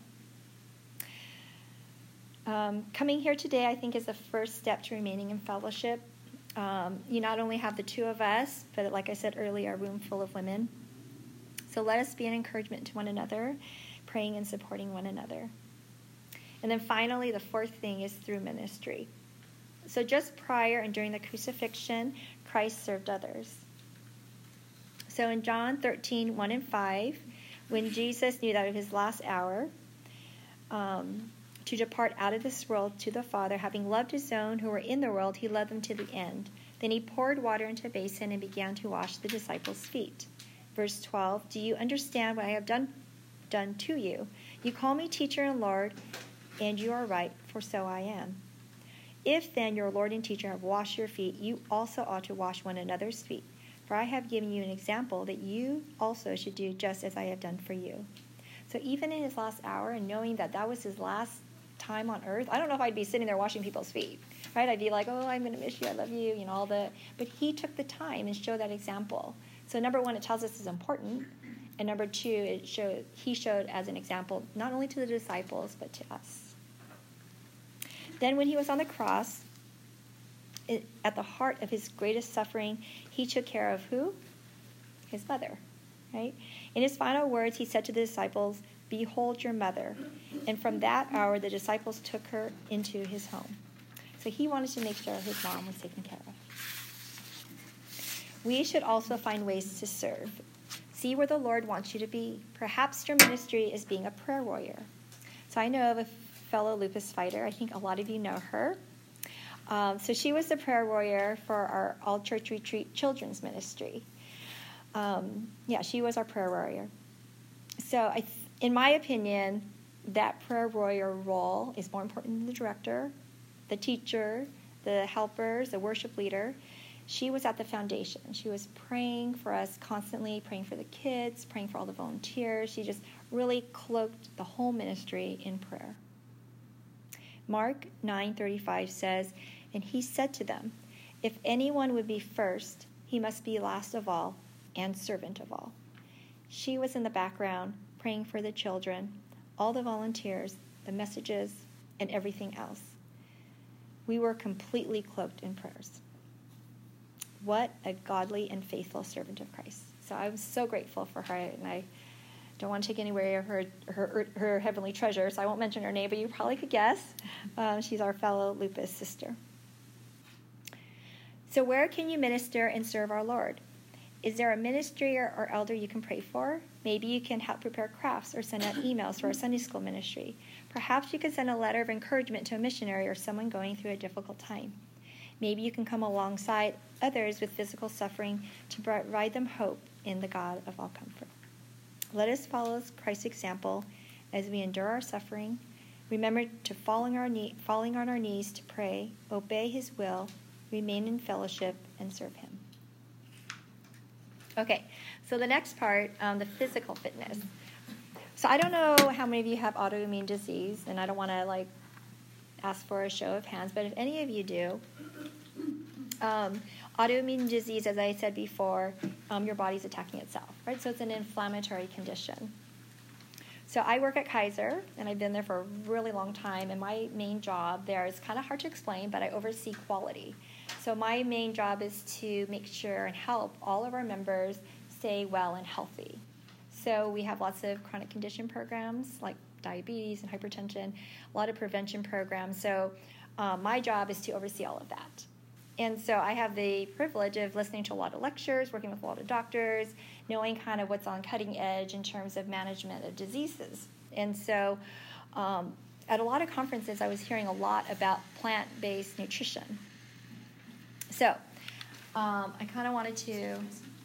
Coming here today, I think, is the first step to remaining in fellowship. You not only have the two of us, but like I said earlier, a room full of women. So let us be an encouragement to one another, praying and supporting one another. And then finally, the fourth thing is through ministry. So just prior and during the crucifixion, Christ served others. So in John 13, 1 and 5, when Jesus knew that of his last hour, to depart out of this world to the Father, having loved his own who were in the world, he led them to the end. Then he poured water into a basin and began to wash the disciples' feet. Verse 12, do you understand what I have done to you? You call me teacher and Lord, and you are right, for so I am. If then your Lord and teacher have washed your feet, you also ought to wash one another's feet. For I have given you an example that you also should do just as I have done for you. So even in his last hour, and knowing that that was his last time on earth, I don't know if I'd be sitting there washing people's feet, right? I'd be like, oh, I'm going to miss you, I love you, all the. But he took the time and showed that example. So number one, it tells us it's important. And number two, he showed as an example, not only to the disciples, but to us. Then when he was on the cross, at the heart of his greatest suffering, he took care of who? His mother, right? In his final words, he said to the disciples, behold your mother. And from that hour, the disciples took her into his home. So he wanted to make sure his mom was taken care of. We should also find ways to serve. See where the Lord wants you to be. Perhaps your ministry is being a prayer warrior. So I know of a fellow lupus fighter. I think a lot of you know her. So she was the prayer warrior for our All Church Retreat Children's Ministry. She was our prayer warrior. So in my opinion, that prayer warrior role is more important than the director, the teacher, the helpers, the worship leader. She was at the foundation. She was praying for us constantly, praying for the kids, praying for all the volunteers. She just really cloaked the whole ministry in prayer. Mark 9:35 says, and he said to them, if anyone would be first, he must be last of all and servant of all. She was in the background praying for the children, all the volunteers, the messages, and everything else. We were completely cloaked in prayers. What a godly and faithful servant of Christ. So I'm so grateful for her, and I don't want to take away her heavenly treasure, so I won't mention her name, but you probably could guess. She's our fellow lupus sister. So where can you minister and serve our Lord? Is there a ministry or elder you can pray for? Maybe you can help prepare crafts or send out emails to our Sunday school ministry. Perhaps you could send a letter of encouragement to a missionary or someone going through a difficult time. Maybe you can come alongside others with physical suffering to provide them hope in the God of all comfort. Let us follow Christ's example as we endure our suffering. Remember to falling on our knees to pray, obey his will, remain in fellowship, and serve him. Okay, so the next part, the physical fitness. So I don't know how many of you have autoimmune disease, and I don't want to ask for a show of hands, but if any of you do, autoimmune disease, as I said before, your body's attacking itself, right? So it's an inflammatory condition. So I work at Kaiser, and I've been there for a really long time, and my main job there is kind of hard to explain, but I oversee quality. So my main job is to make sure and help all of our members stay well and healthy. So we have lots of chronic condition programs like diabetes and hypertension, a lot of prevention programs. So my job is to oversee all of that. And so I have the privilege of listening to a lot of lectures, working with a lot of doctors, knowing kind of what's on cutting edge in terms of management of diseases. And so at a lot of conferences, I was hearing a lot about plant-based nutrition. So I kind of wanted to...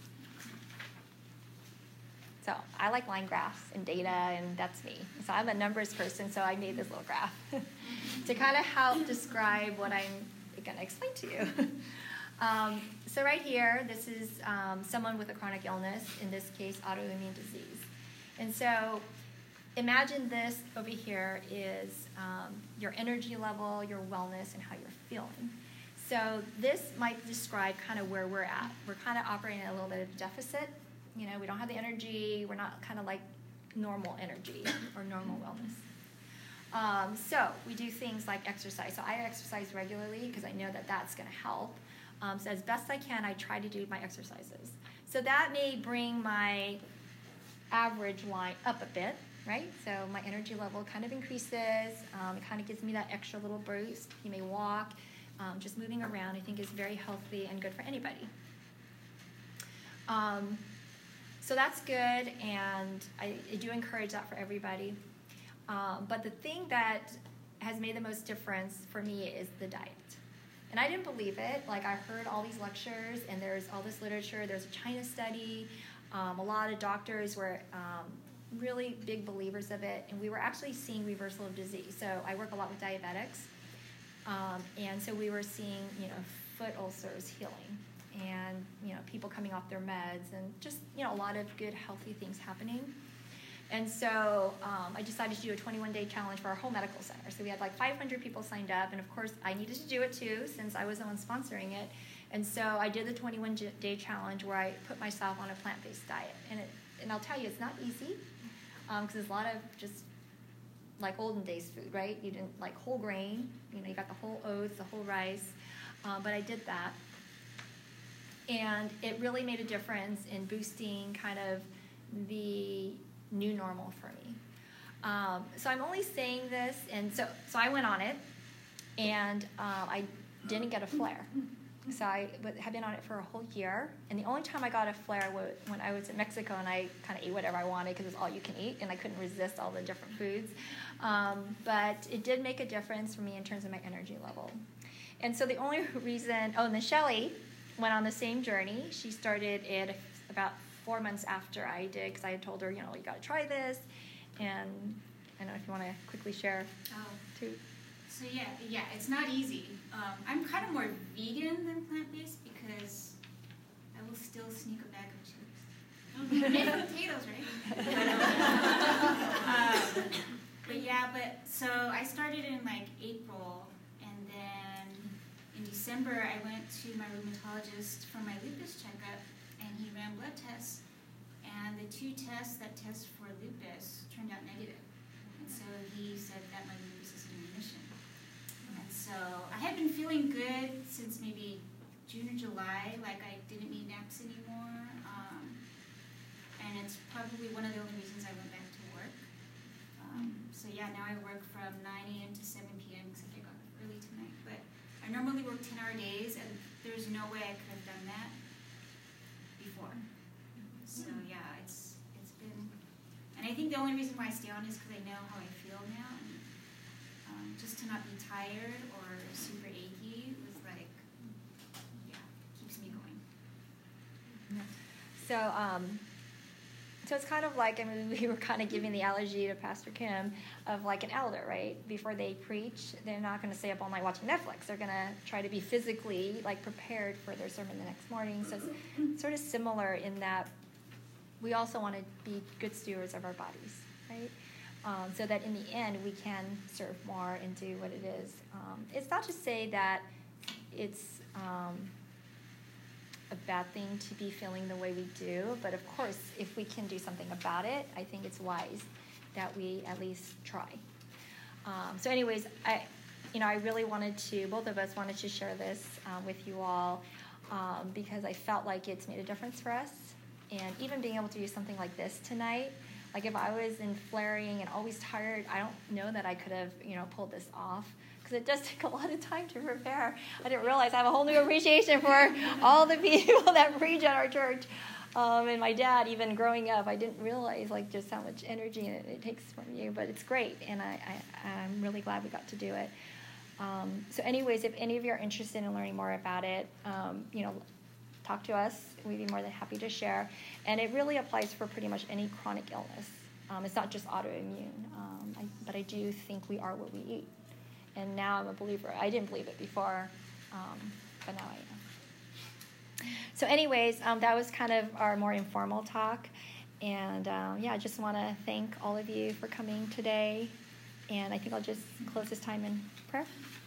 So I like line graphs and data, and that's me. So I'm a numbers person, so I made this little graph to kind of help describe what I'm going to explain to you. So right here, this is someone with a chronic illness, in this case, autoimmune disease. And so imagine this over here is your energy level, your wellness, and how you're feeling. So this might describe kind of where we're at. We're kind of operating at a little bit of deficit. You know, we don't have the energy. We're not kind of like normal energy or normal wellness. So we do things like exercise. So I exercise regularly because I know that that's going to help. So as best I can, I try to do my exercises. So that may bring my average line up a bit, right? So my energy level kind of increases. It kind of gives me that extra little boost. You may walk. Just moving around, I think, is very healthy and good for anybody. So that's good, and I do encourage that for everybody. But the thing that has made the most difference for me is the diet. And I didn't believe it. Like, I heard all these lectures, and there's all this literature. There's a China study. A lot of doctors were really big believers of it, and we were actually seeing reversal of disease. So I work a lot with diabetics, and so we were seeing, foot ulcers healing, and people coming off their meds, and just a lot of good healthy things happening. And so I decided to do a 21-day challenge for our whole medical center. So we had like 500 people signed up, and of course I needed to do it too since I was the one sponsoring it. And so I did the 21-day challenge where I put myself on a plant-based diet. And I'll tell you, it's not easy because there's a lot of just like olden days food, right? You didn't like whole grain, you got the whole oats, the whole rice, but I did that. And it really made a difference in boosting kind of the new normal for me. So I'm only saying this, and so I went on it, and I didn't get a flare. So I had been on it for a whole year, and the only time I got a flare was when I was in Mexico, and I kind of ate whatever I wanted because it was all you can eat, and I couldn't resist all the different foods. But it did make a difference for me in terms of my energy level. And so the only reason, and then Shelly went on the same journey. She started it about 4 months after I did, because I had told her, you got to try this. And I don't know if you want to quickly share too. So yeah, it's not easy. I'm kind of more vegan than plant-based because I will still sneak a bag of chips. And potatoes, right? So I started in like April, and then in December I went to my rheumatologist for my lupus checkup, and he ran blood tests, and the 2 tests that test for lupus turned out negative. And so he said that my lupus is in remission. And so I had been feeling good since maybe June or July, like I didn't need naps anymore. And it's probably one of the only reasons I went back to work. Now I work from 9 a.m. to 7 p.m. except I got up early tonight. But I normally work 10-hour days, and there's no way I could have done that before. So it's been, and I think the only reason why I stay on is because I know how I feel now, and just to not be tired or super achy was like, keeps me going. So it's kind of like, we were kind of giving the analogy to Pastor Kim of like an elder, right? Before they preach, they're not going to stay up all night watching Netflix. They're going to try to be physically like prepared for their sermon the next morning. So it's sort of similar in that we also want to be good stewards of our bodies, right? So that in the end we can serve more and do what it is. It's not to say that it's a bad thing to be feeling the way we do, but of course, if we can do something about it, I think it's wise that we at least try. So anyways, I really wanted to, both of us wanted to share this with you all because I felt like it's made a difference for us. And even being able to do something like this tonight, like if I was in flaring and always tired, I don't know that I could have, pulled this off. Because it does take a lot of time to prepare. I didn't realize I have a whole new appreciation for all the people that preach at our church. And my dad, even growing up, I didn't realize just how much energy it takes from you. But it's great, and I'm really glad we got to do it. So anyways, if any of you are interested in learning more about it, talk to us. We'd be more than happy to share. And it really applies for pretty much any chronic illness. It's not just autoimmune. But I do think we are what we eat. And now I'm a believer. I didn't believe it before, but now I am. So anyways, that was kind of our more informal talk. And I just want to thank all of you for coming today. And I think I'll just close this time in prayer.